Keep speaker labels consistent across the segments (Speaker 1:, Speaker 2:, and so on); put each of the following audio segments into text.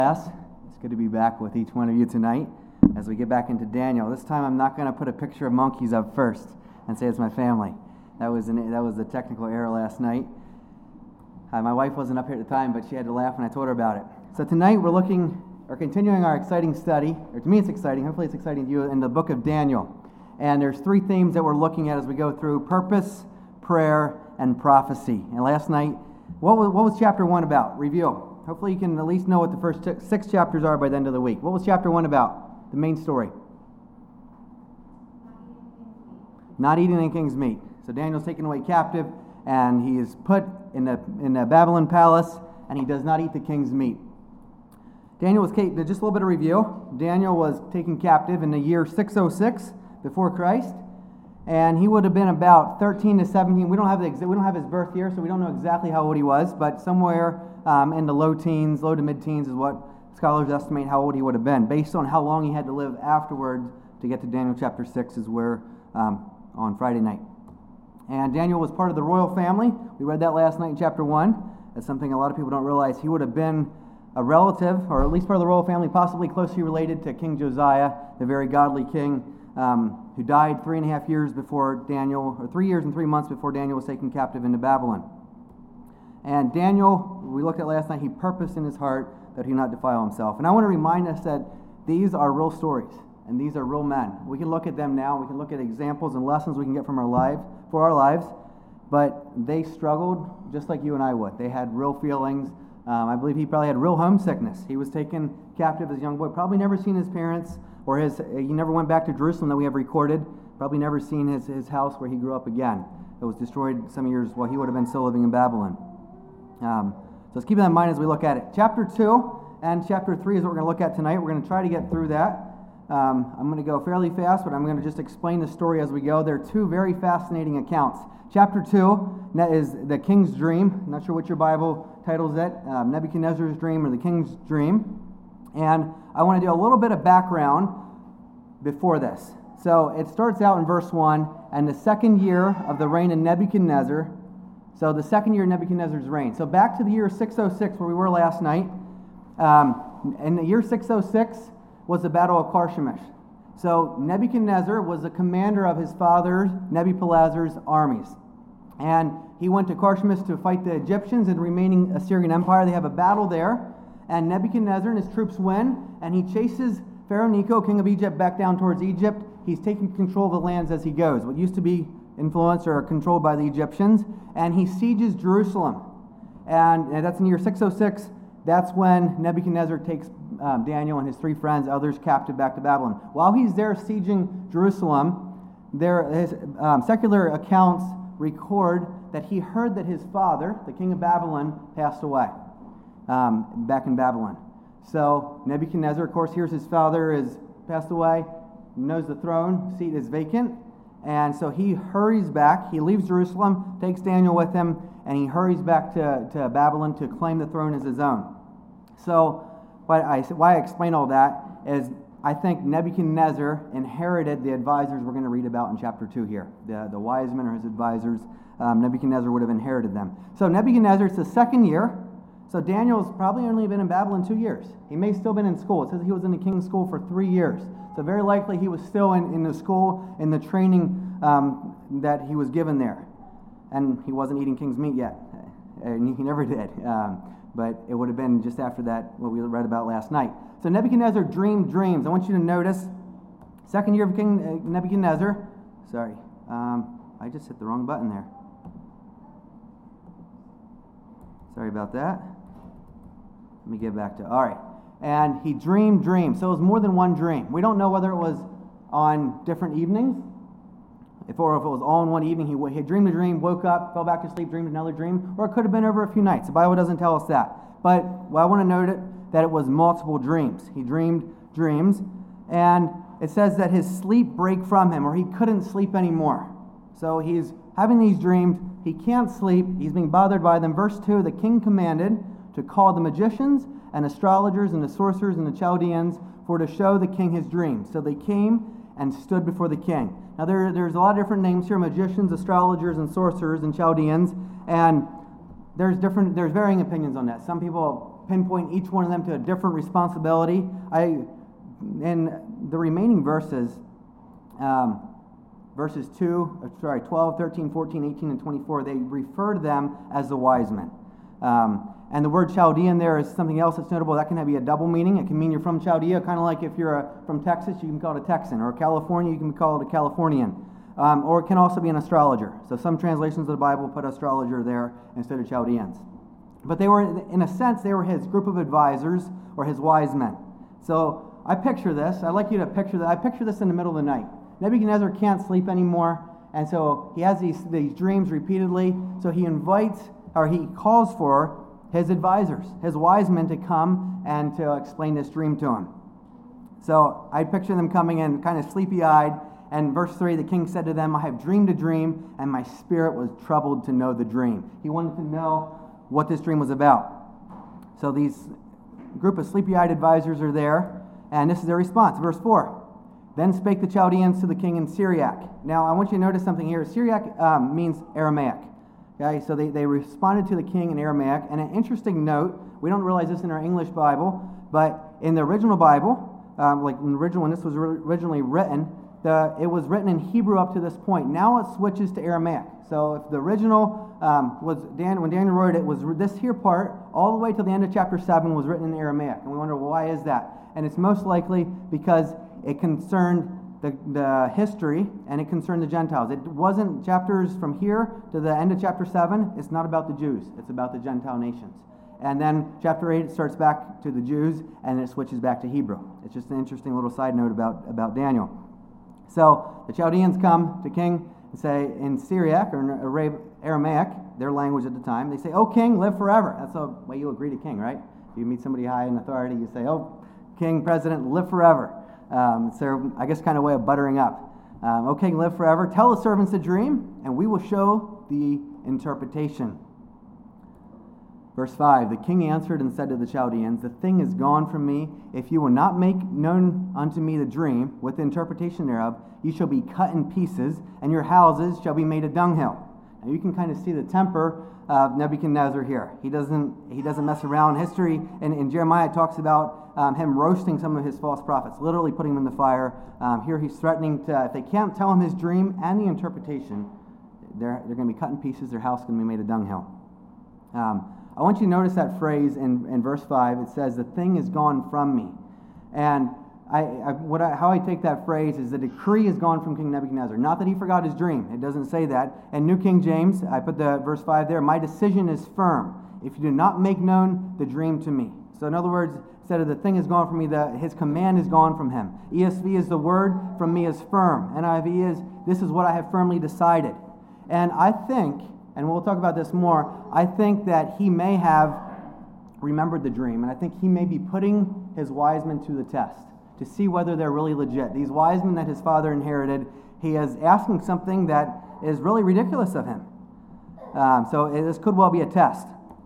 Speaker 1: It's good to be back with each one of you tonight as we get back into Daniel. This time I'm not going to put a picture of monkeys up first and say it's my family. That was a technical error last night. My wife wasn't up here at the time, but she had to laugh when I told her about it. So tonight we're continuing our exciting study, or to me it's exciting, hopefully it's exciting to you, in the book of Daniel. And there's three themes that we're looking at as we go through: purpose, prayer, and prophecy. And last night, what was chapter 1 about? Review. Hopefully you can at least know what the first 6 chapters are by the end of the week. What was chapter 1 about? The main story. Not eating the king's meat. So Daniel's taken away captive, and he is put in the Babylon palace, and he does not eat the king's meat. Daniel was, just a little bit of review. Daniel was taken captive in the year 606 before Christ, and he would have been about 13 to 17. We don't have his birth year, so we don't know exactly how old he was, but somewhere in the low to mid-teens is what scholars estimate how old he would have been. Based on how long he had to live afterwards to get to Daniel chapter 6 is where on Friday night. And Daniel was part of the royal family. We read that last night in chapter 1. That's something a lot of people don't realize. He would have been a relative, or at least part of the royal family, possibly closely related to King Josiah, the very godly king who died 3.5 years before Daniel, or 3 years and 3 months before Daniel was taken captive into Babylon. And Daniel, we looked at last night, he purposed in his heart that he not defile himself. And I want to remind us that these are real stories, and these are real men. We can look at them now, we can look at examples and lessons we can get from our lives, but they struggled just like you and I would. They had real feelings. I believe he probably had real homesickness. He was taken captive as a young boy, probably never seen his parents, or he never went back to Jerusalem that we have recorded, probably never seen his house where he grew up again. It was destroyed some years while he would have been still living in Babylon. So let's keep that in mind as we look at it. Chapter 2 and chapter 3 is what we're going to look at tonight. We're going to try to get through that. I'm going to go fairly fast, but I'm going to just explain the story as we go. There are two very fascinating accounts. Chapter 2 is the king's dream. I'm not sure what your Bible titles it, Nebuchadnezzar's dream or the king's dream. And I want to do a little bit of background before this. So it starts out in verse 1, and the second year of the reign of Nebuchadnezzar. So the second year of Nebuchadnezzar's reign. So back to the year 606 where we were last night. In the year 606 was the Battle of Carchemish. So Nebuchadnezzar was the commander of his father Nebuchadnezzar's armies. And he went to Carchemish to fight the Egyptians and the remaining Assyrian Empire. They have a battle there. And Nebuchadnezzar and his troops win. And he chases Pharaoh Necho, king of Egypt, back down towards Egypt. He's taking control of the lands as he goes. What used to be influenced or controlled by the Egyptians. And he sieges Jerusalem. And that's in the year 606. That's when Nebuchadnezzar takes Daniel and his 3 friends, others captive back to Babylon. While he's there sieging Jerusalem, his secular accounts record that he heard that his father, the king of Babylon, passed away back in Babylon. So Nebuchadnezzar, of course, hears his father has passed away, knows the throne seat is vacant, and so he hurries back. He leaves Jerusalem, takes Daniel with him, and he hurries back to Babylon to claim the throne as his own. So why I explain all that is I think Nebuchadnezzar inherited the advisors we're going to read about in chapter 2 here. The wise men are his advisors. Nebuchadnezzar would have inherited them. So Nebuchadnezzar, it's the second year. So Daniel's probably only been in Babylon 2 years. He may still been in school. It says he was in the king's school for 3 years. So very likely he was still in the school, in the training that he was given there. And he wasn't eating king's meat yet. He never did. But it would have been just after that, what we read about last night. So Nebuchadnezzar dreamed dreams. I want you to notice, second year of King Nebuchadnezzar. Sorry, I just hit the wrong button there. Sorry about that. Let me get back to, all right. And he dreamed dreams. So it was more than one dream. We don't know whether it was on different evenings, or if it was all in one evening. He dreamed a dream, woke up, fell back to sleep, dreamed another dream, or it could have been over a few nights. The Bible doesn't tell us that. But I want to note that it was multiple dreams. He dreamed dreams, and it says that his sleep broke from him, or he couldn't sleep anymore. So he's having these dreams, he can't sleep, he's being bothered by them. Verse 2, the king commanded to call the magicians and astrologers and the sorcerers and the Chaldeans for to show the king his dreams. So they came and stood before the king. Now there's a lot of different names here: magicians, astrologers, and sorcerers and Chaldeans, and there's varying opinions on that. Some people pinpoint each one of them to a different responsibility. In the remaining verses, verses 12, 13, 14, 18, and 24, they refer to them as the wise men. And the word Chaldean there is something else that's notable. That can be a double meaning. It can mean you're from Chaldea, kind of like if you're from Texas, you can call it a Texan, or California, you can call it a Californian. Or it can also be an astrologer. So some translations of the Bible put astrologer there instead of Chaldeans. But they were, in a sense, they were his group of advisors or his wise men. So I picture this. I'd like you to picture that. I picture this in the middle of the night. Nebuchadnezzar can't sleep anymore, and so he has these dreams repeatedly. So he calls for his advisors, his wise men, to come and to explain this dream to him. So I picture them coming in kind of sleepy-eyed, and verse 3, the king said to them, I have dreamed a dream, and my spirit was troubled to know the dream. He wanted to know what this dream was about. So these group of sleepy-eyed advisors are there, and this is their response. Verse 4, then spake the Chaldeans to the king in Syriac. Now, I want you to notice something here. Syriac means Aramaic. Okay, so they responded to the king in Aramaic. And an interesting note, we don't realize this in our English Bible, but in the original Bible, like in the original when this was originally written, it was written in Hebrew up to this point. Now it switches to Aramaic. So if the original when Daniel wrote it, was this here part, all the way to the end of chapter 7 was written in Aramaic. And we wonder, well, why is that? And it's most likely because it concerned the history, and it concerned the Gentiles. It wasn't chapters from here to the end of chapter 7. It's not about the Jews. It's about the Gentile nations. And then chapter 8 starts back to the Jews, and it switches back to Hebrew. It's just an interesting little side note about Daniel. So the Chaldeans come to king and say in Syriac, or Aramaic, their language at the time, they say, "O king, live forever." That's the way you agree to king, right? If you meet somebody high in authority, you say, "Oh, king, president, live forever." It's their, I guess, kind of way of buttering up. "O king, live forever. Tell the servants the dream, and we will show the interpretation." Verse 5, the king answered and said to the Chaldeans, "The thing is gone from me. If you will not make known unto me the dream, with the interpretation thereof, you shall be cut in pieces, and your houses shall be made a dunghill." Now you can kind of see the temper of Nebuchadnezzar here. He doesn't mess around. History in Jeremiah talks about him roasting some of his false prophets, literally putting them in the fire. Here he's threatening to, if they can't tell him his dream and the interpretation, they're going to be cut in pieces, their house is going to be made a dunghill. I want you to notice that phrase in verse 5. It says, "The thing is gone from me." And how I take that phrase is the decree is gone from King Nebuchadnezzar. Not that he forgot his dream. It doesn't say that. In New King James, I put the verse 5 there, "My decision is firm, if you do not make known the dream to me." So in other words, instead of "the thing is gone from me," his command is gone from him. ESV is "the word from me is firm." NIV is "this is what I have firmly decided." And I think, and we'll talk about this more, I think that he may have remembered the dream, and I think he may be putting his wise men to the test to see whether they're really legit. These wise men that his father inherited, he is asking something that is really ridiculous of him. So this could well be a test.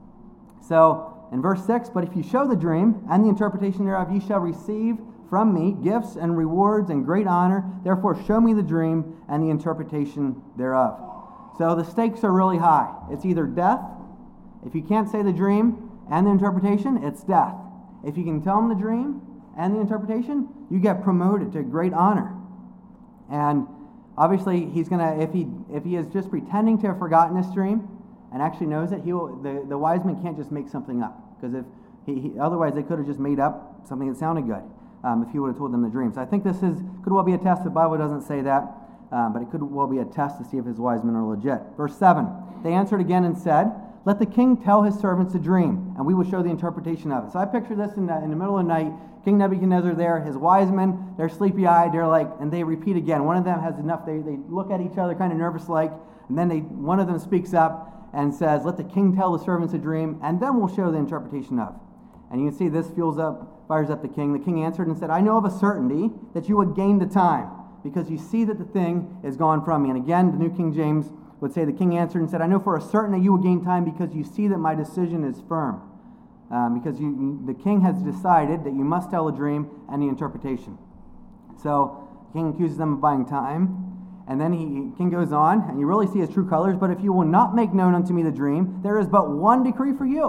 Speaker 1: So in verse 6, "But if you show the dream and the interpretation thereof, you shall receive from me gifts and rewards and great honor. Therefore show me the dream and the interpretation thereof." So the stakes are really high. It's either death. If you can't say the dream and the interpretation, it's death. If you can tell him the dream and the interpretation, you get promoted to great honor. And obviously, he's going to, if he is just pretending to have forgotten this dream and actually knows it, the wise men can't just make something up, because if otherwise they could have just made up something that sounded good if he would have told them the dream. So I think this could well be a test. The Bible doesn't say that. But it could well be a test to see if his wise men are legit. Verse 7, "They answered again and said, Let the king tell his servants a dream, and we will show the interpretation of it." So I picture this in the middle of the night, King Nebuchadnezzar there, his wise men, they're sleepy-eyed, and they repeat again. One of them has enough, they look at each other kind of nervous-like, and then one of them speaks up and says, "Let the king tell the servants a dream, and then we'll show the interpretation of." And you can see this fires up the king. The king answered and said, "I know of a certainty that you would gain the time, because you see that the thing is gone from me." And again, the New King James would say, "The king answered and said, I know for a certain that you will gain time, because you see that my decision is firm." Because the king has decided that you must tell a dream and the interpretation. So the king accuses them of buying time. And then king goes on, and you really see his true colors. "But if you will not make known unto me the dream, there is but one decree for you,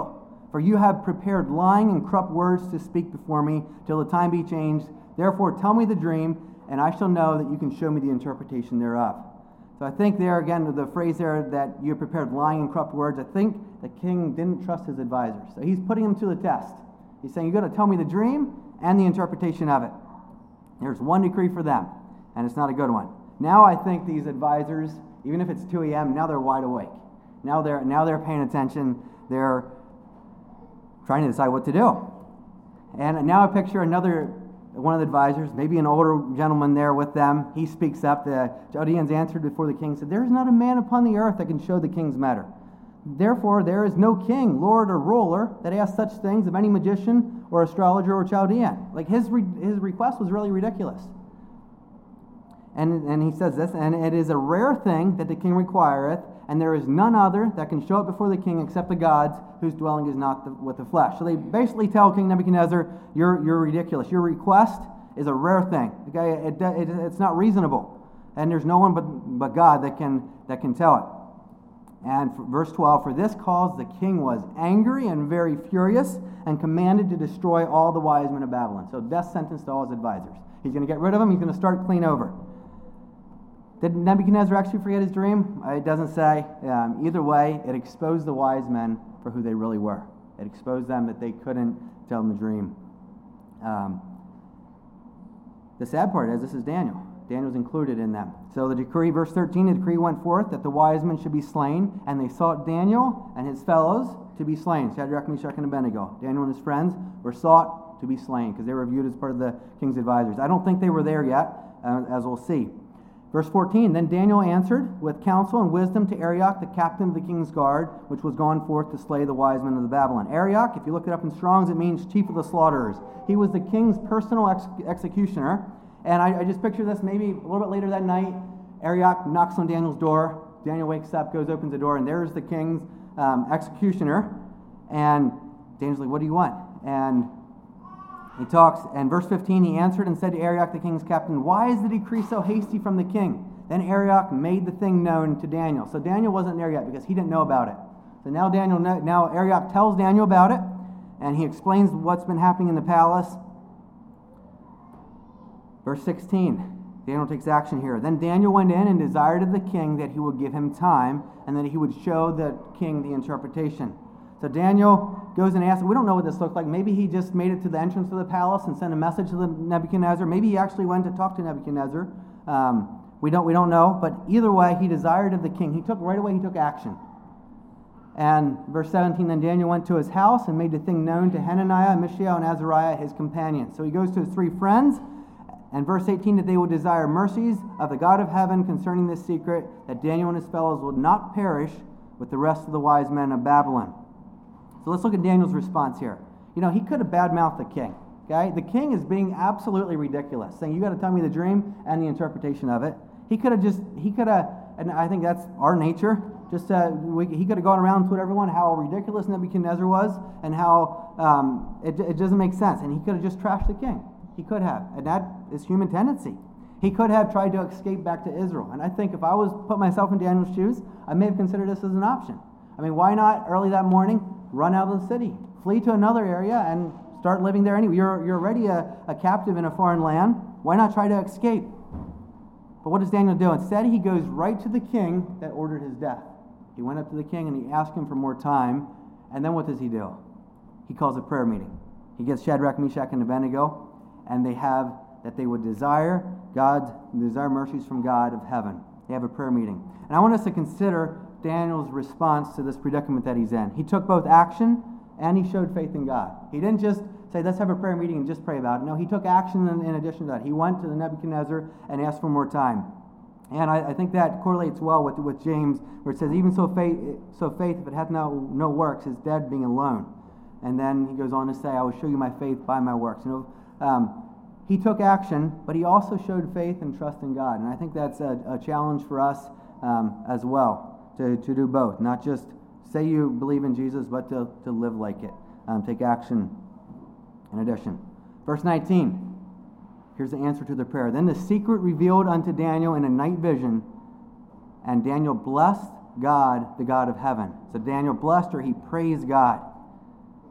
Speaker 1: For you have prepared lying and corrupt words to speak before me, till the time be changed. Therefore tell me the dream, and I shall know that you can show me the interpretation thereof. So I think there, again, the phrase there that you have prepared lying and corrupt words, I think the king didn't trust his advisors. So he's putting him to the test. He's saying, you've got to tell me the dream and the interpretation of it. There's one decree for them, and it's not a good one. Now I think these advisors, even if it's 2 a.m., now they're wide awake. Now they're paying attention. They're trying to decide what to do. And now I picture one of the advisors, maybe an older gentleman there with them. He speaks up. The Chaldeans answered before the king, said, there is not a man upon the earth that can show the king's matter. Therefore, there is no king, lord, or ruler that asks such things of any magician or astrologer or Chaldean. Like his request was really ridiculous. And he says this, and it is a rare thing that the king requireth, and there is none other that can show it before the king except the gods, whose dwelling is not with the flesh. So they basically tell King Nebuchadnezzar, you're ridiculous. Your request is a rare thing. Okay, it's not reasonable, and there's no one but God that can tell it. And verse 12, for this cause the king was angry and very furious, and commanded to destroy all the wise men of Babylon. So death sentence to all his advisors. He's going to get rid of them. He's going to start clean over. Did Nebuchadnezzar actually forget his dream? It doesn't say. Either way, it exposed the wise men for who they really were. It exposed them that they couldn't tell them the dream. The sad part is this is Daniel. Daniel's included in them. So the decree, verse 13, the decree went forth that the wise men should be slain, and they sought Daniel and his fellows to be slain. Shadrach, Meshach, and Abednego. Daniel and his friends were sought to be slain because they were viewed as part of the king's advisors. I don't think they were there yet, as we'll see. Verse 14, then Daniel answered with counsel and wisdom to Arioch, the captain of the king's guard, which was gone forth to slay the wise men of the Babylon. Arioch, if you look it up in Strong's, it means chief of the slaughterers. He was the king's personal executioner. And I just picture this maybe a little bit later that night. Arioch knocks on Daniel's door. Daniel wakes up, opens the door, and there's the king's executioner. And Daniel's like, what do you want? And he talks, and verse 15, he answered and said to Arioch, the king's captain, why is the decree so hasty from the king? Then Arioch made the thing known to Daniel. So Daniel wasn't there yet because he didn't know about it. So now Arioch tells Daniel about it, and he explains what's been happening in the palace. Verse 16, Daniel takes action here. Then Daniel went in and desired of the king that he would give him time, and that he would show the king the interpretation. So Daniel goes and asks, we don't know what this looked like. Maybe he just made it to the entrance of the palace and sent a message to Nebuchadnezzar. Maybe he actually went to talk to Nebuchadnezzar. We don't know. But either way, he desired of the king. He took action. And verse 17, then Daniel went to his house and made the thing known to Hananiah, Mishael, and Azariah, his companions. So he goes to his three friends. And verse 18, that they would desire mercies of the God of heaven concerning this secret, that Daniel and his fellows would not perish with the rest of the wise men of Babylon. So let's look at Daniel's response here. He could have badmouthed the king. Okay, the king is being absolutely ridiculous, saying, you got to tell me the dream and the interpretation of it. He could have, and I think that's our nature, he could have gone around and told everyone how ridiculous Nebuchadnezzar was and how it doesn't make sense. And he could have just trashed the king. He could have, and that is human tendency. He could have tried to escape back to Israel. And I think if I was put myself in Daniel's shoes, I may have considered this as an option. I mean, why not early that morning run out of the city, flee to another area, and start living there anyway? You're already a captive in a foreign land. Why not try to escape? But what does Daniel do? Instead, he goes right to the king that ordered his death. He went up to the king and he asked him for more time. And then what does he do? He calls a prayer meeting. He gets Shadrach, Meshach, and Abednego, and they would desire mercies from God of heaven. They have a prayer meeting. And I want us to consider Daniel's response to this predicament that he's in. He took both action and he showed faith in God. He didn't just say, let's have a prayer meeting and just pray about it. No, he took action in addition to that. He went to the Nebuchadnezzar and asked for more time. And I think that correlates well with James, where it says, even so faith, if it hath no works, is dead being alone. And then he goes on to say, I will show you my faith by my works. He took action, but he also showed faith and trust in God. And I think that's a challenge for us as well, to do both. Not just say you believe in Jesus, but to live like it. Take action in addition. Verse 19, here's the answer to the prayer. Then the secret revealed unto Daniel in a night vision, and Daniel blessed God, the God of heaven. So Daniel blessed, or he praised God.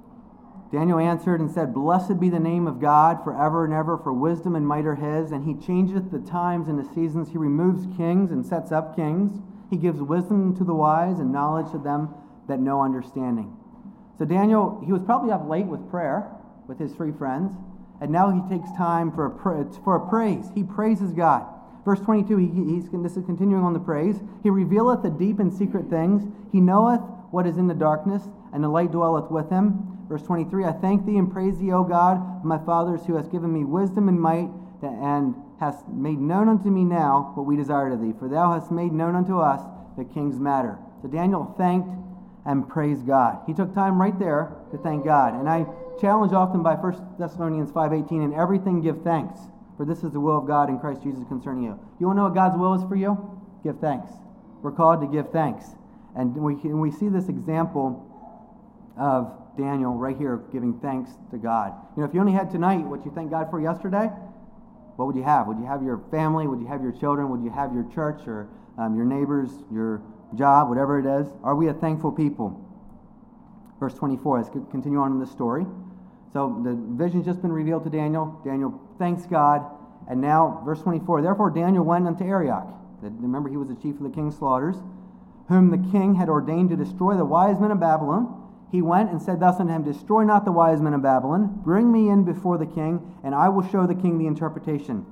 Speaker 1: Daniel answered and said, Blessed be the name of God forever and ever, for wisdom and might are his. And he changeth the times and the seasons. He removes kings and sets up kings. He gives wisdom to the wise and knowledge to them that know understanding. So Daniel, he was probably up late with prayer with his three friends. And now he takes time for a praise. He praises God. Verse 22, this is continuing on the praise. He revealeth the deep and secret things. He knoweth what is in the darkness, and the light dwelleth with him. Verse 23, I thank thee and praise thee, O God, of my fathers, who hast given me wisdom and might, and hast made known unto me now what we desire of thee. For thou hast made known unto us the king's matter. So Daniel thanked and praised God. He took time right there to thank God. And I challenge often by 1 Thessalonians 5:18, in everything give thanks, for this is the will of God in Christ Jesus concerning you. You want to know what God's will is for you? Give thanks. We're called to give thanks. And we see this example of Daniel right here giving thanks to God. You know, if you only had tonight what you thanked God for yesterday, what would you have? Would you have your family? Would you have your children? Would you have your church or your neighbors, your job, whatever it is? Are we a thankful people? Verse 24, let's continue on in the story. So the vision's just been revealed to Daniel. Daniel thanks God. And now, verse 24, therefore Daniel went unto Arioch. Remember, he was the chief of the king's slaughters, whom the king had ordained to destroy the wise men of Babylon. He went and said thus unto him, Destroy not the wise men of Babylon. Bring me in before the king, and I will show the king the interpretation.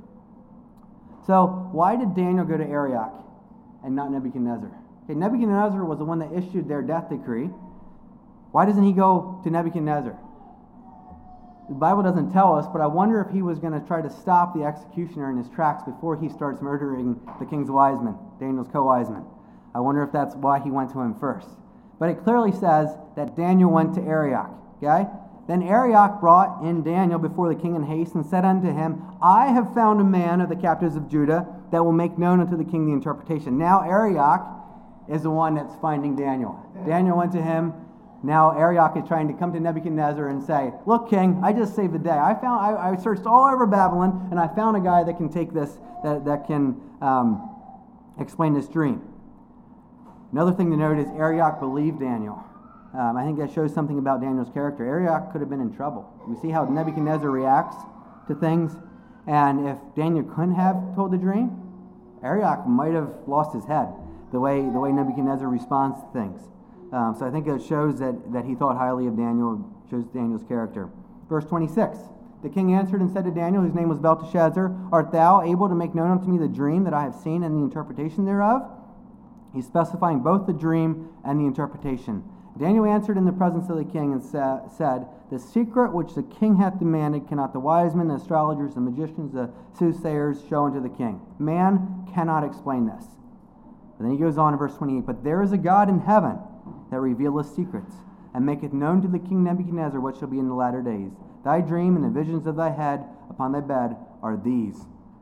Speaker 1: So why did Daniel go to Arioch and not Nebuchadnezzar? Okay, Nebuchadnezzar was the one that issued their death decree. Why doesn't he go to Nebuchadnezzar? The Bible doesn't tell us, but I wonder if he was going to try to stop the executioner in his tracks before he starts murdering the king's wise men, Daniel's co-wise men. I wonder if that's why he went to him first. But it clearly says that Daniel went to Arioch. Okay? Then Arioch brought in Daniel before the king in haste and said unto him, I have found a man of the captives of Judah that will make known unto the king the interpretation. Now Arioch is the one that's finding Daniel. Daniel went to him. Now Arioch is trying to come to Nebuchadnezzar and say, Look, king, I just saved the day. I searched all over Babylon, and I found a guy that can take this, that can explain this dream. Another thing to note is Arioch believed Daniel. I think that shows something about Daniel's character. Arioch could have been in trouble. We see how Nebuchadnezzar reacts to things, and if Daniel couldn't have told the dream, Arioch might have lost his head, the way Nebuchadnezzar responds to things. So I think it shows that he thought highly of Daniel, shows Daniel's character. Verse 26, the king answered and said to Daniel, whose name was Belteshazzar, Art thou able to make known unto me the dream that I have seen and the interpretation thereof? He's specifying both the dream and the interpretation. Daniel answered in the presence of the king and said, The secret which the king hath demanded cannot the wise men, the astrologers, the magicians, the soothsayers show unto the king. Man cannot explain this. And then he goes on in verse 28, But there is a God in heaven that revealeth secrets, and maketh known to the king Nebuchadnezzar what shall be in the latter days. Thy dream and the visions of thy head upon thy bed are these.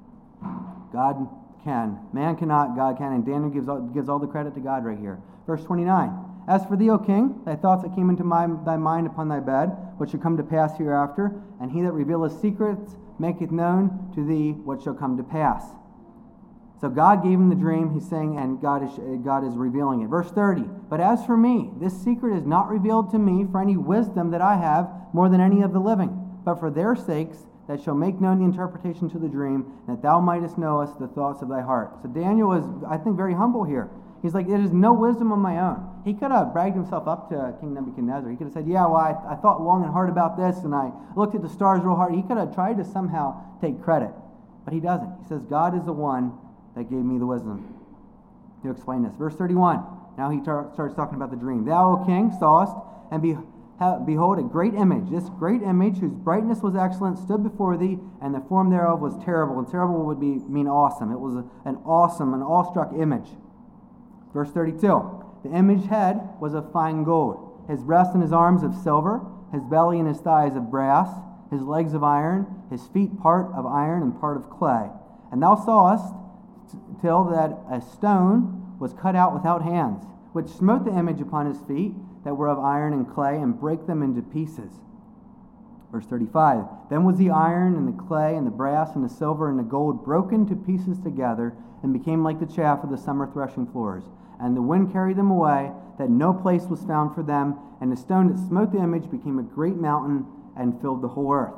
Speaker 1: God can. Man cannot, God can. And Daniel gives all the credit to God right here. Verse 29. As for thee, O king, thy thoughts that came into thy mind upon thy bed, what shall come to pass hereafter, and he that revealeth secrets maketh known to thee what shall come to pass. So God gave him the dream, he's saying, and God is revealing it. Verse 30, But as for me, this secret is not revealed to me for any wisdom that I have more than any of the living, but for their sakes that shall make known the interpretation to the dream, that thou mightest know us the thoughts of thy heart. So Daniel is, I think, very humble here. He's like, it is no wisdom of my own. He could have bragged himself up to King Nebuchadnezzar. He could have said, yeah, well, I thought long and hard about this, and I looked at the stars real hard. He could have tried to somehow take credit, but he doesn't. He says, God is the one that gave me the wisdom to explain this. Verse 31, now he starts talking about the dream. Thou, O king, sawest, and behold, a great image. This great image, whose brightness was excellent, stood before thee, and the form thereof was terrible. And terrible would mean awesome. It was an awesome, an awestruck image. Verse 32, the image head was of fine gold, his breast and his arms of silver, his belly and his thighs of brass, his legs of iron, his feet part of iron and part of clay. And thou sawest till that a stone was cut out without hands, which smote the image upon his feet that were of iron and clay, and brake them into pieces. Verse 35, then was the iron and the clay and the brass and the silver and the gold broken to pieces together and became like the chaff of the summer threshing floors. And the wind carried them away, that no place was found for them. And the stone that smote the image became a great mountain and filled the whole earth.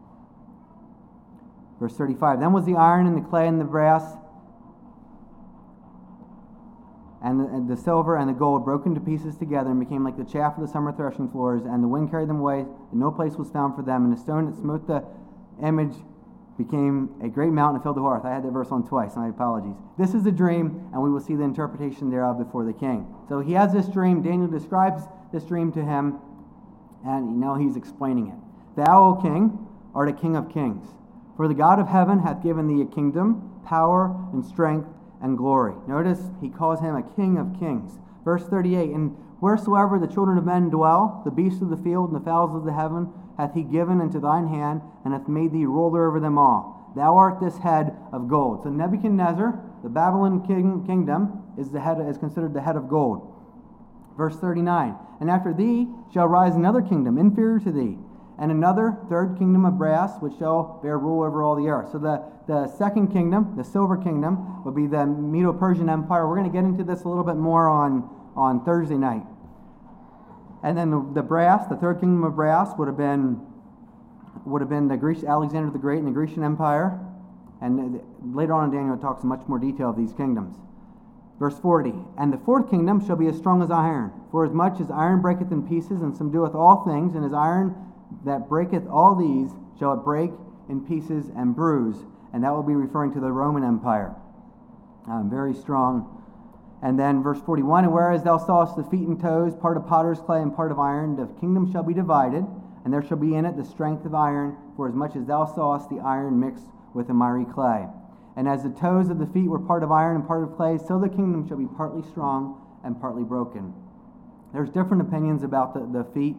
Speaker 1: Verse 35, then was the iron and the clay and the brass and the silver and the gold broken to pieces together and became like the chaff of the summer threshing floors, and the wind carried them away, and no place was found for them. And the stone that smote the image became a great mountain and filled the whole earth. I had that verse on twice, my apologies. This is a dream, and we will see the interpretation thereof before the king. So he has this dream. Daniel describes this dream to him, and now he's explaining it. Thou, O king, art a king of kings. For the God of heaven hath given thee a kingdom, power, and strength, and glory. Notice he calls him a king of kings. Verse 38, and wheresoever the children of men dwell, the beasts of the field and the fowls of the heaven hath he given into thine hand, and hath made thee ruler over them all. Thou art this head of gold. So Nebuchadnezzar, the Babylon kingdom, is considered the head of gold. Verse 39, and after thee shall rise another kingdom inferior to thee, and another third kingdom of brass, which shall bear rule over all the earth. So the second kingdom, the silver kingdom, would be the Medo-Persian Empire. We're going to get into this a little bit more on Thursday night. And then the brass, the third kingdom of brass, would have been the Greece, Alexander the Great and the Grecian Empire. And later on in Daniel, it talks in much more detail of these kingdoms. Verse 40, and the fourth kingdom shall be as strong as iron. For as much as iron breaketh in pieces, and subdueth all things, and as iron that breaketh all these, shall it break in pieces and bruise. And that will be referring to the Roman Empire. Very strong. And then verse 41, and whereas thou sawest the feet and toes, part of potter's clay and part of iron, the kingdom shall be divided, and there shall be in it the strength of iron, for as much as thou sawest the iron mixed with the miry clay. And as the toes of the feet were part of iron and part of clay, so the kingdom shall be partly strong and partly broken. There's different opinions about the feet.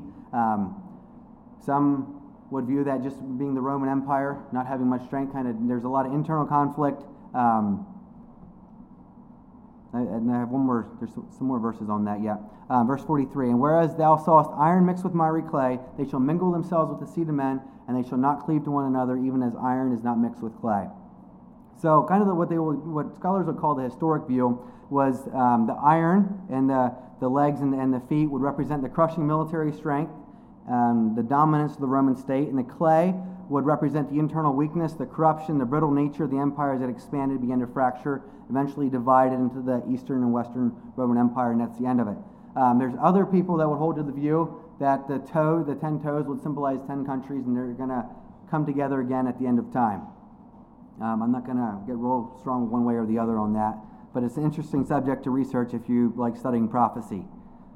Speaker 1: Some would view that just being the Roman Empire, not having much strength. There's a lot of internal conflict. And I have one more. There's some more verses on that yet. Verse 43, and whereas thou sawest iron mixed with miry clay, they shall mingle themselves with the seed of men, and they shall not cleave to one another, even as iron is not mixed with clay. So kind of what scholars would call the historic view was the iron and the legs and the feet would represent the crushing military strength, the dominance of the Roman state, and the clay would represent the internal weakness, the corruption, the brittle nature of the empires that expanded, began to fracture, eventually divided into the Eastern and Western Roman Empire, and that's the end of it. There's other people that would hold to the view that the 10 toes would symbolize 10 countries, and they're going to come together again at the end of time. I'm not going to get real strong one way or the other on that, but it's an interesting subject to research if you like studying prophecy.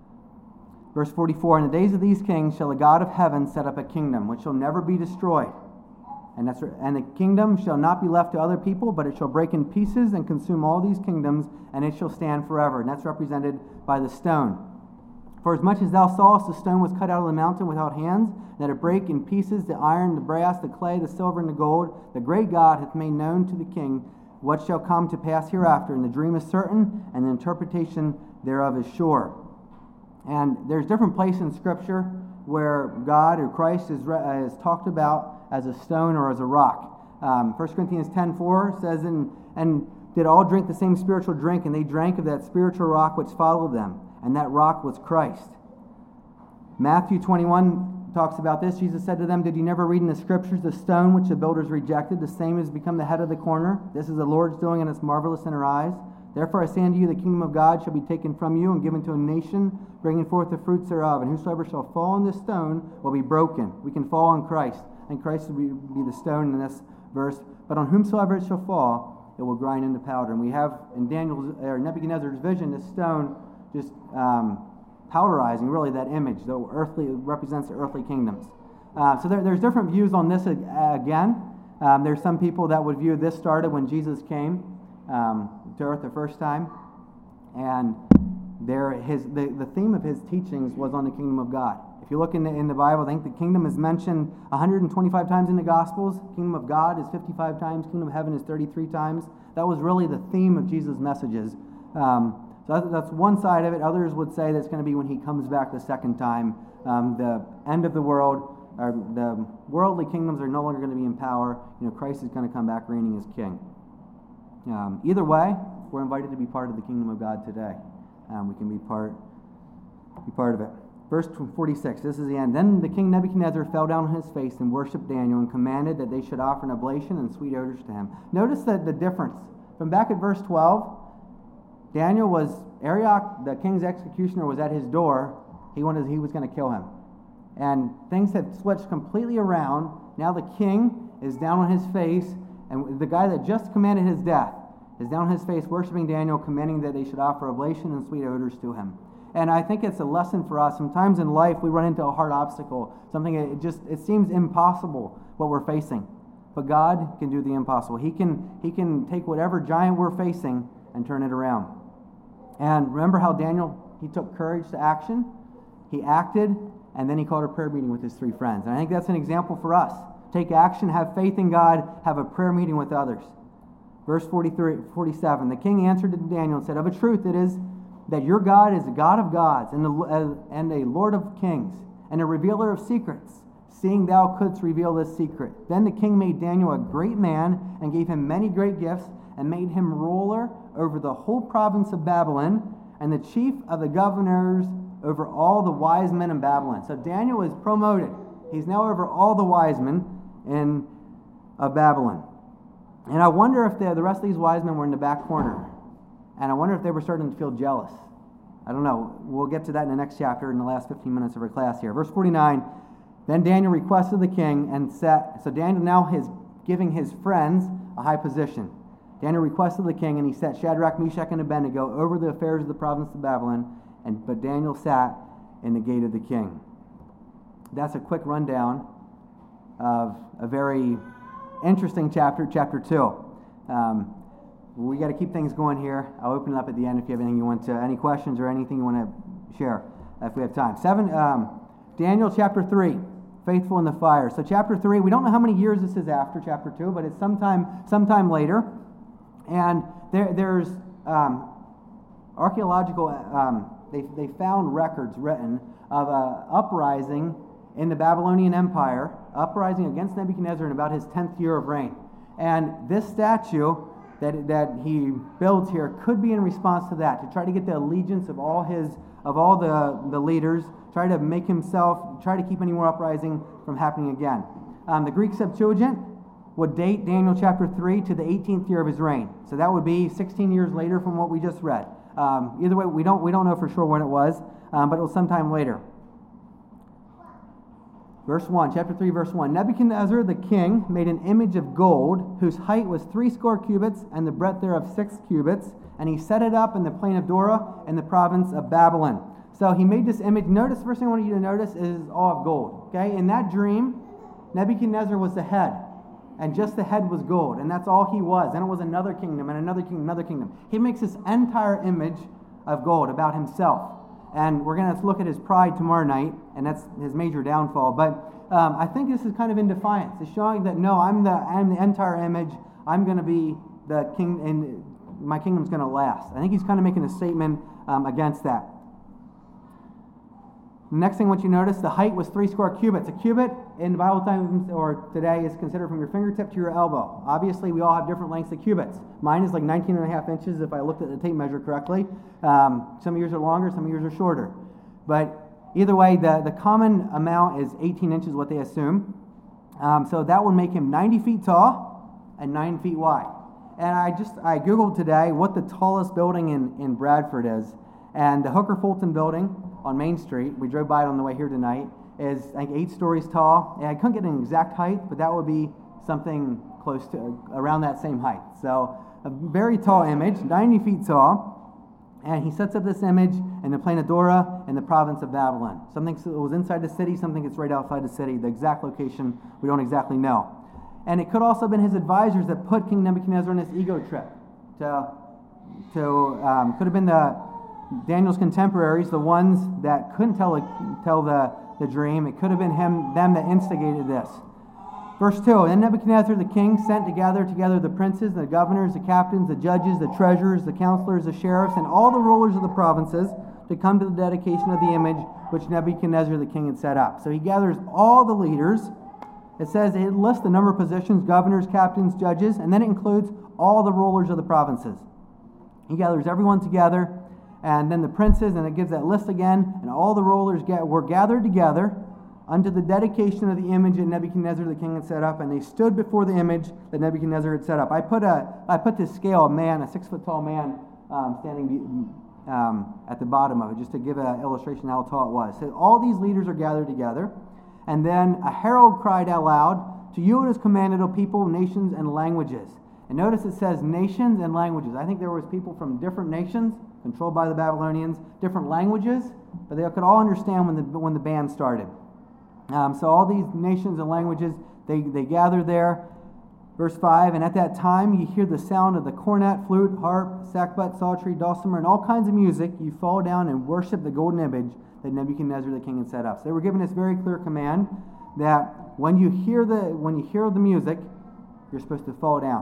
Speaker 1: Verse 44, in the days of these kings shall the God of heaven set up a kingdom which shall never be destroyed. And the kingdom shall not be left to other people, but it shall break in pieces and consume all these kingdoms, and it shall stand forever. And that's represented by the stone. For as much as thou sawest the stone was cut out of the mountain without hands, that it break in pieces the iron, the brass, the clay, the silver, and the gold, the great God hath made known to the king what shall come to pass hereafter. And the dream is certain, and the interpretation thereof is sure. And there's different places in Scripture where God or Christ is talked about as a stone or as a rock. 1 Corinthians 10:4 says, and did all drink the same spiritual drink, and they drank of that spiritual rock which followed them, and that rock was Christ. Matthew 21 talks about this. Jesus said to them, did you never read in the Scriptures, the stone which the builders rejected, the same has become the head of the corner? This is the Lord's doing, and it's marvelous in our eyes. Therefore I say unto you, the kingdom of God shall be taken from you and given to a nation, bringing forth the fruits thereof. And whosoever shall fall on this stone will be broken. We can fall on Christ, and Christ will be the stone in this verse. But on whomsoever it shall fall, it will grind into powder. And we have in Nebuchadnezzar's vision this stone just powderizing really that image, though earthly, it represents the earthly kingdoms. So there's different views on this again. There's some people that would view this started when Jesus came to earth the first time, and the theme of his teachings was on the kingdom of God. If you look in the Bible, I think the kingdom is mentioned 125 times in the Gospels. Kingdom of God is 55 times. Kingdom of heaven is 33 times. That was really the theme of Jesus' messages. So that's one side of it. Others would say that's going to be when he comes back the second time, the end of the world, the worldly kingdoms are no longer going to be in power. Christ is going to come back reigning as king. Either way, we're invited to be part of the kingdom of God today. We can be part of it. Verse 46, this is the end. Then the king Nebuchadnezzar fell down on his face and worshipped Daniel and commanded that they should offer an oblation and sweet odors to him. Notice that the difference. From back at verse 12, Daniel was, Arioch, the king's executioner, was at his door. He was going to kill him. And things have switched completely around. Now the king is down on his face, and the guy that just commanded his death is down on his face, worshiping Daniel, commanding that they should offer oblation and sweet odors to him. And I think it's a lesson for us. Sometimes in life we run into a hard obstacle, something it seems impossible what we're facing. But God can do the impossible. He can take whatever giant we're facing and turn it around. And remember how Daniel, he took courage to action? He acted, and then he called a prayer meeting with his 3 friends. And I think that's an example for us. Take action, have faith in God, have a prayer meeting with others. Verse 47, the king answered to Daniel and said, "Of a truth it is that your God is a God of gods and a Lord of kings and a revealer of secrets, seeing thou couldst reveal this secret." Then the king made Daniel a great man and gave him many great gifts and made him ruler over the whole province of Babylon and the chief of the governors over all the wise men in Babylon. So Daniel is promoted. He's now over all the wise men of Babylon. And I wonder if the rest of these wise men were in the back corner. And I wonder if they were starting to feel jealous. I don't know. We'll get to that in the next chapter in the last 15 minutes of our class here. Verse 49, then Daniel requested the king and said, so Daniel now is giving his friends a high position. Daniel requested the king, and he set Shadrach, Meshach, and Abednego over the affairs of the province of Babylon, but Daniel sat in the gate of the king. That's a quick rundown of a very interesting chapter 2. We got to keep things going here. I'll open it up at the end if you have any questions or anything you want to share if we have time. Daniel chapter 3, faithful in the fire. So chapter 3, we don't know how many years this is after chapter 2, but it's sometime later. And there's archaeological, they found records written of an uprising in the Babylonian Empire, uprising against Nebuchadnezzar in about his 10th year of reign. And this statue that he builds here could be in response to that, to try to get the allegiance of all the leaders, try to keep any more uprising from happening again. The Greek Septuagint would date Daniel chapter 3 to the 18th year of his reign. So that would be 16 years later from what we just read. Either way, we don't know for sure when it was, but it was sometime later. Verse 1, chapter 3, verse 1. Nebuchadnezzar the king made an image of gold, whose height was 80 cubits, and the breadth thereof 6 cubits, and he set it up in the plain of Dura in the province of Babylon. So he made this image. Notice, first thing I want you to notice is all of gold. Okay, in that dream, Nebuchadnezzar was the head, and just the head was gold, and that's all he was. Then it was another kingdom, and another kingdom, another kingdom. He makes this entire image of gold about himself. And we're going to look at his pride tomorrow night, and that's his major downfall. But I think this is kind of in defiance. It's showing that, no, I'm the entire image. I'm going to be the king, and my kingdom's going to last. I think he's kind of making a statement against that. Next thing I want you to notice, the height was 80 cubits. A cubit in Bible times or today is considered from your fingertip to your elbow. Obviously, we all have different lengths of cubits. Mine is like 19.5 inches if I looked at the tape measure correctly. Some of yours are longer, some of yours are shorter. But either way, the common amount is 18 inches, what they assume. So that would make him 90 feet tall and 9 feet wide. And I Googled today what the tallest building in Bradford is. And the Hooker Fulton building on Main Street, we drove by it on the way here tonight, is I think 8 stories tall. And I couldn't get an exact height, but that would be something close to around that same height. So a very tall image, 90 feet tall. And he sets up this image in the plain of Dura in the province of Babylon. Something that was inside the city, something that's right outside the city. The exact location, we don't exactly know. And it could also have been his advisors that put King Nebuchadnezzar on this ego trip. Could have been Daniel's contemporaries, the ones that couldn't tell the dream. It could have been them that instigated this. Verse 2, then Nebuchadnezzar the king sent to gather together the princes, the governors, the captains, the judges, the treasurers, the counselors, the sheriffs, and all the rulers of the provinces to come to the dedication of the image which Nebuchadnezzar the king had set up. So he gathers all the leaders. It says it lists the number of positions: governors, captains, judges, and then it includes all the rulers of the provinces. He gathers everyone together, and then the princes, and it gives that list again, and all the rulers were gathered together unto the dedication of the image that Nebuchadnezzar the king had set up, and they stood before the image that Nebuchadnezzar had set up. I put this scale of man, a 6-foot-tall man, standing at the bottom of it, just to give an illustration how tall it was. So all these leaders are gathered together, and then a herald cried out loud, "To you it is commanded, O people, nations, and languages." And notice it says nations and languages. I think there was people from different nations, controlled by the Babylonians, different languages, but they could all understand when the band started. So all these nations and languages, they gather there. Verse 5, and at that time you hear the sound of the cornet, flute, harp, sackbut, psaltery, dulcimer, and all kinds of music. You fall down and worship the golden image that Nebuchadnezzar the king had set up. So they were given this very clear command that when you hear the music, you're supposed to fall down.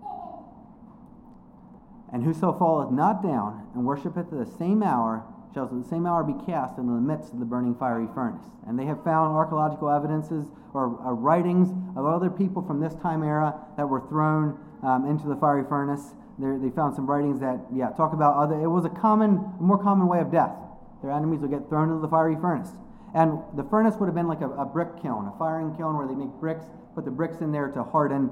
Speaker 1: And whoso falleth not down and worshipeth at the same hour shall at the same hour be cast into the midst of the burning fiery furnace. And they have found archaeological evidences or writings of other people from this time era that were thrown into the fiery furnace. They found some writings that talk about it was a more common way of death. Their enemies would get thrown into the fiery furnace. And the furnace would have been like a brick kiln, a firing kiln where they make bricks, put the bricks in there to harden.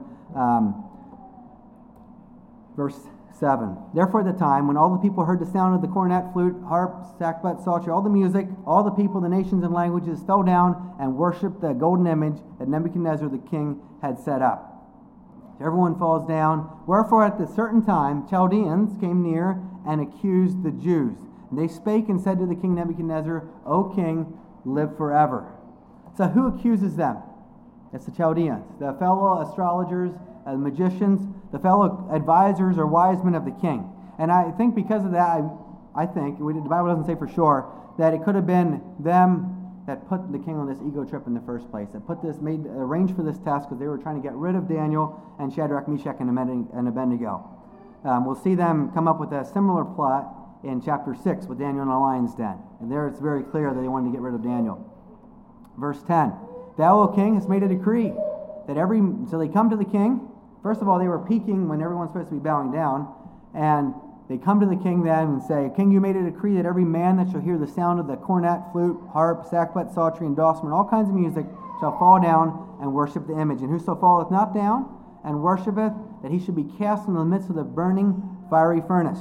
Speaker 1: Verse 7. Therefore at the time when all the people heard the sound of the cornet, flute, harp, sackbut, psaltery, all the music, all the people, the nations and languages fell down and worshipped the golden image that Nebuchadnezzar the king had set up. So everyone falls down. Wherefore at a certain time Chaldeans came near and accused the Jews. And they spake and said to the king Nebuchadnezzar, O king, live forever. So who accuses them? It's the Chaldeans, the fellow astrologers, magicians, the fellow advisors or wise men of the king. And I think because of that, the Bible doesn't say for sure, that it could have been them that put the king on this ego trip in the first place, that arranged for this test because they were trying to get rid of Daniel and Shadrach, Meshach, and Abednego. We'll see them come up with a similar plot in chapter 6 with Daniel in the lion's den. And there it's very clear that they wanted to get rid of Daniel. Verse 10, Thou, O king, hast made a decree that so they come to the king. First of all, they were peeking when everyone's supposed to be bowing down. And they come to the king then and say, King, you made a decree that every man that shall hear the sound of the cornet, flute, harp, sackbut, psaltery, and dulcimer, and all kinds of music, shall fall down and worship the image. And whoso falleth not down and worshipeth, that he should be cast into the midst of the burning fiery furnace.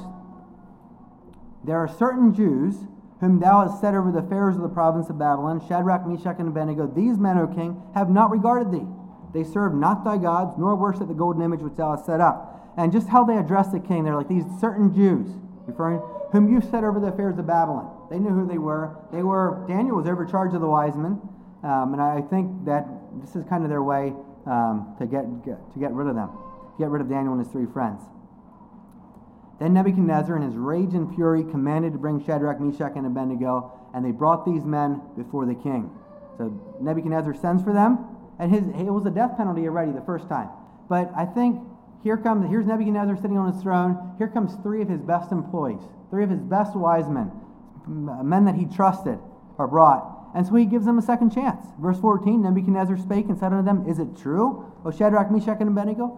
Speaker 1: There are certain Jews whom thou hast set over the affairs of the province of Babylon, Shadrach, Meshach, and Abednego. These men, O king, have not regarded thee. They serve not thy gods, nor worship the golden image which thou hast set up. And just how they address the king, they're like these certain Jews, referring whom you set over the affairs of Babylon. They knew who they were. Daniel was over charge of the wise men, and I think that this is kind of their way to get rid of them, to get rid of Daniel and his three friends. Then Nebuchadnezzar, in his rage and fury, commanded to bring Shadrach, Meshach, and Abednego, and they brought these men before the king. So Nebuchadnezzar sends for them. And it was a death penalty already the first time. But I think here's Nebuchadnezzar sitting on his throne. Here comes three of his best employees, three of his best wise men, men that he trusted are brought. And so he gives them a second chance. Verse 14, Nebuchadnezzar spake and said unto them, Is it true, O Shadrach, Meshach, and Abednego?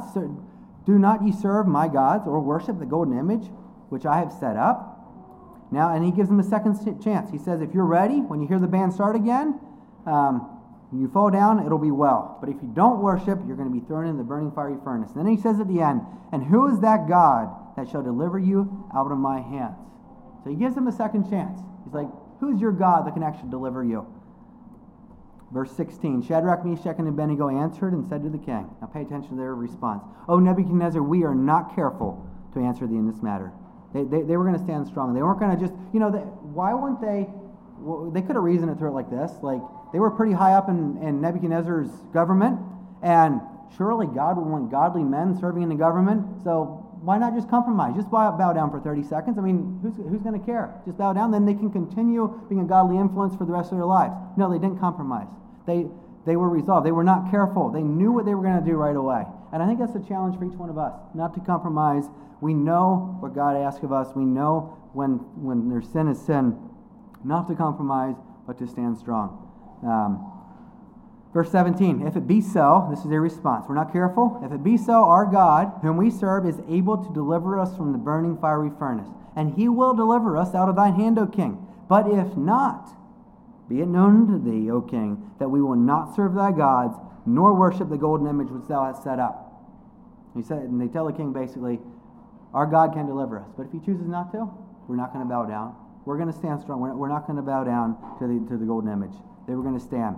Speaker 1: Do not ye serve my gods or worship the golden image which I have set up? Now, and he gives them a second chance. He says, if you're ready, when you hear the band start again, when you fall down, it'll be well. But if you don't worship, you're going to be thrown in the burning fiery furnace. And then he says at the end, and who is that God that shall deliver you out of my hands? So he gives them a second chance. He's like, who's your God that can actually deliver you? Verse 16, Shadrach, Meshach, and Abednego answered and said to the king. Now pay attention to their response. O Nebuchadnezzar, we are not careful to answer thee in this matter. They were going to stand strong. They weren't going to just, why wouldn't they? Well, they could have reasoned it through it like this. Like, they were pretty high up in Nebuchadnezzar's government, and surely God would want godly men serving in the government, so why not just compromise? Just bow down for 30 seconds. I mean, who's going to care? Just bow down, then they can continue being a godly influence for the rest of their lives. No, they didn't compromise. They They were resolved. They were not careful. They knew what they were going to do right away. And I think that's a challenge for each one of us, not to compromise. We know what God asks of us. We know when their sin is sin, not to compromise, but to stand strong. Verse 17, if it be so, this is their response. We're not careful. If it be so, our God, whom we serve, is able to deliver us from the burning fiery furnace, and he will deliver us out of thine hand, O king. But if not, be it known to thee, O king, that we will not serve thy gods, nor worship the golden image which thou hast set up. He said, and they tell the king basically, our God can deliver us, but if he chooses not to, we're not going to bow down. We're going to stand strong. We're not going to bow down to the golden image. They were going to stand.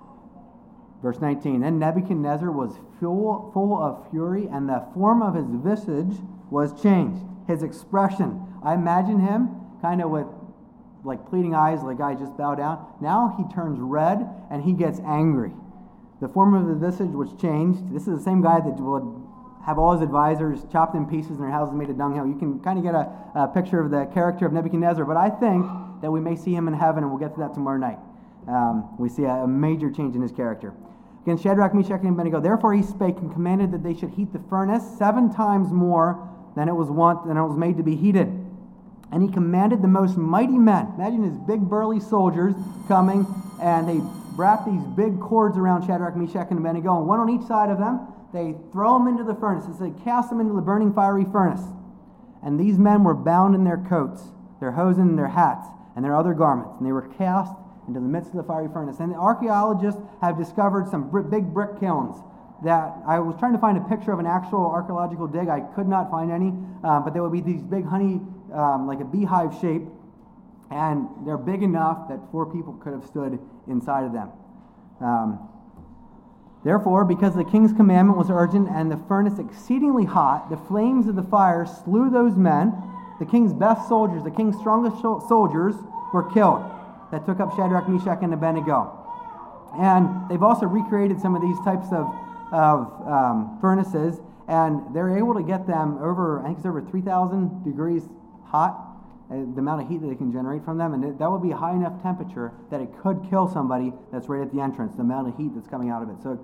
Speaker 1: Verse 19, then Nebuchadnezzar was full of fury, and the form of his visage was changed. His expression, I imagine him kind of with like pleading eyes, like I just bow down. Now he turns red and he gets angry. The form of the visage was changed. This is the same guy that would have all his advisors chopped in pieces and their houses made of dunghill. You can kind of get a picture of the character of Nebuchadnezzar, but I think that we may see him in heaven, and we'll get to that tomorrow night. We see a major change in his character. Again, Shadrach, Meshach, and Abednego, therefore he spake and commanded that they should heat the furnace 7 times more than it was made to be heated. And he commanded the most mighty men, imagine his big burly soldiers coming, and they wrap these big cords around Shadrach, Meshach, and Abednego, and one on each side of them. They throw them into the furnace. They cast them into the burning fiery furnace. And these men were bound in their coats, their hosen, and their hats, and their other garments. And they were cast into the midst of the fiery furnace. And the archaeologists have discovered some big brick kilns that I was trying to find a picture of an actual archaeological dig. I could not find any, but there would be these big honey, like a beehive shape, and they're big enough that 4 people could have stood inside of them. Therefore, because the king's commandment was urgent and the furnace exceedingly hot, the flames of the fire slew those men. The king's best soldiers, the king's strongest soldiers, were killed that took up Shadrach, Meshach, and Abednego. And they've also recreated some of these types of furnaces, and they're able to get them over, I think it's over 3,000 degrees hot, the amount of heat that they can generate from them, and that would be a high enough temperature that it could kill somebody that's right at the entrance, the amount of heat that's coming out of it. So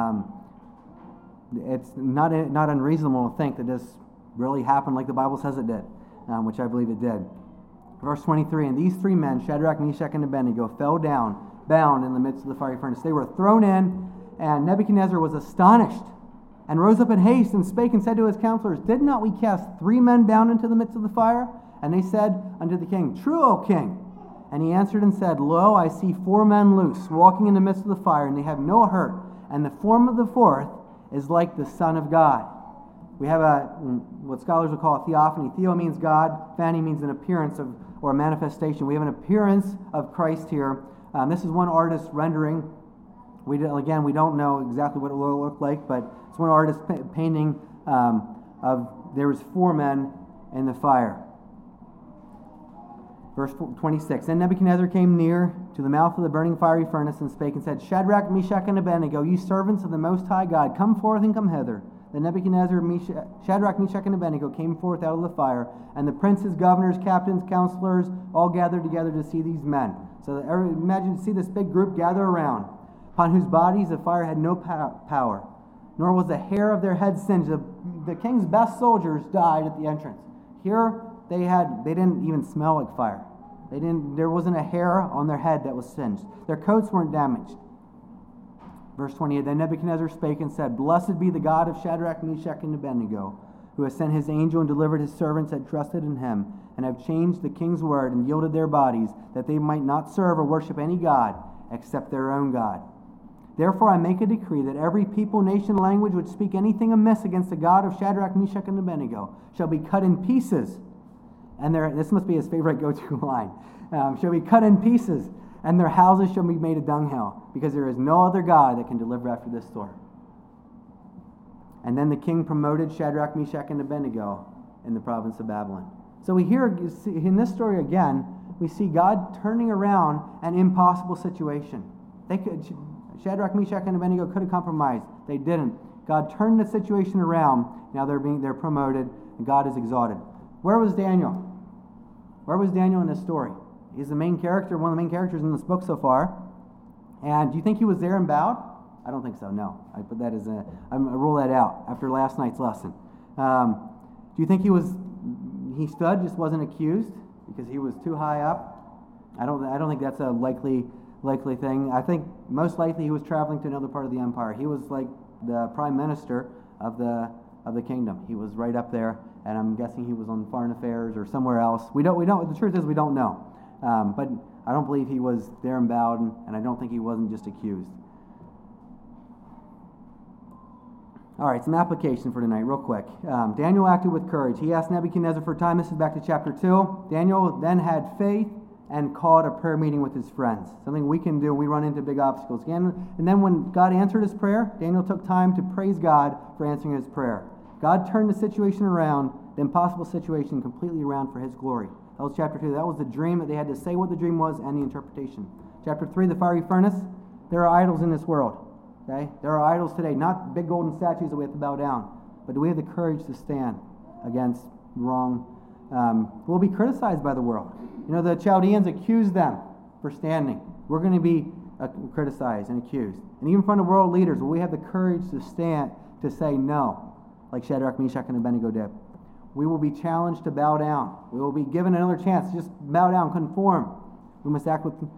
Speaker 1: it's not unreasonable to think that this really happened like the Bible says it did, which I believe it did. Verse 23, and these 3 men, Shadrach, Meshach, and Abednego, fell down, bound in the midst of the fiery furnace. They were thrown in, and Nebuchadnezzar was astonished, and rose up in haste, and spake and said to his counselors, did not we cast 3 men bound into the midst of the fire? And they said unto the king, true, O king. And he answered and said, lo, I see 4 men loose, walking in the midst of the fire, and they have no hurt. And the form of the 4th is like the Son of God. We have what scholars would call a theophany. Theo means God. Phany means an appearance of, or a manifestation. We have an appearance of Christ here. This is one artist's rendering. We don't know exactly what it will look like, but it's one artist painting of there was 4 men in the fire. Verse 26, then Nebuchadnezzar came near to the mouth of the burning fiery furnace and spake and said, Shadrach, Meshach, and Abednego, ye servants of the Most High God, come forth and come hither. Then Nebuchadnezzar, Shadrach, Meshach, and Abednego came forth out of the fire, and the princes, governors, captains, counselors, all gathered together to see these men. So imagine to see this big group gather around, upon whose bodies the fire had no power, nor was the hair of their heads singed. The king's best soldiers died at the entrance. Here, they didn't even smell like fire. There wasn't a hair on their head that was singed. Their coats weren't damaged. Verse 28, then Nebuchadnezzar spake and said, blessed be the God of Shadrach, Meshach, and Abednego, who has sent his angel and delivered his servants that trusted in him, and have changed the king's word and yielded their bodies, that they might not serve or worship any god except their own God. Therefore I make a decree that every people, nation, language which speak anything amiss against the God of Shadrach, Meshach, and Abednego shall be cut in pieces. And this must be his favorite go-to line. Shall be cut in pieces, and their houses shall be made a dunghill, because there is no other God that can deliver after this sort. And then the king promoted Shadrach, Meshach, and Abednego in the province of Babylon. So we hear in this story again, we see God turning around an impossible situation. Shadrach, Meshach, and Abednego could have compromised. They didn't. God turned the situation around. Now they're promoted, and God is exalted. Where was Daniel? Where was Daniel in this story? He's the main character, one of the main characters in this book so far. And do you think he was there and bowed? I don't think so, no. I put that as I rule that out after last night's lesson. Do you think he stood, just wasn't accused because he was too high up? I don't think that's a likely thing. I think most likely he was traveling to another part of the empire. He was like the prime minister of the kingdom. He was right up there, and I'm guessing he was on foreign affairs or somewhere else. We don't. The truth is we don't know. But I don't believe he was there and bowed, and I don't think he wasn't just accused. All right, some application for tonight, real quick. Daniel acted with courage. He asked Nebuchadnezzar for time. This is back to chapter 2. Daniel then had faith and called a prayer meeting with his friends. Something we can do when we run into big obstacles. And then when God answered his prayer, Daniel took time to praise God for answering his prayer. God turned the situation around, the impossible situation, completely around for his glory. That was chapter 2. That was the dream that they had to say what the dream was and the interpretation. Chapter 3, the fiery furnace. There are idols in this world. Okay? There are idols today, not big golden statues that we have to bow down, but do we have the courage to stand against wrong? We'll be criticized by the world. You know, the Chaldeans accused them for standing. We're going to be criticized and accused. And even in front of world leaders, will we have the courage to stand, to say no, like Shadrach, Meshach, and Abednego did? We will be challenged to bow down. We will be given another chance to just bow down, conform. We must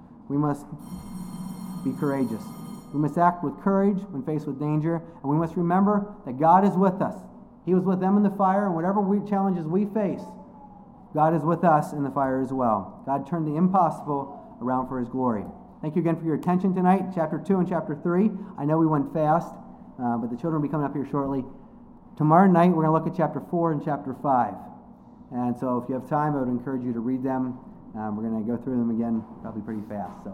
Speaker 1: be courageous. We must act with courage when faced with danger, and we must remember that God is with us. He was with them in the fire, and whatever challenges we face, God is with us in the fire as well. God turned the impossible around for his glory. Thank you again for your attention tonight, chapter 2 and chapter 3. I know we went fast, but the children will be coming up here shortly. Tomorrow night, we're going to look at chapter 4 and chapter 5. And so if you have time, I would encourage you to read them. We're going to go through them again probably pretty fast. So.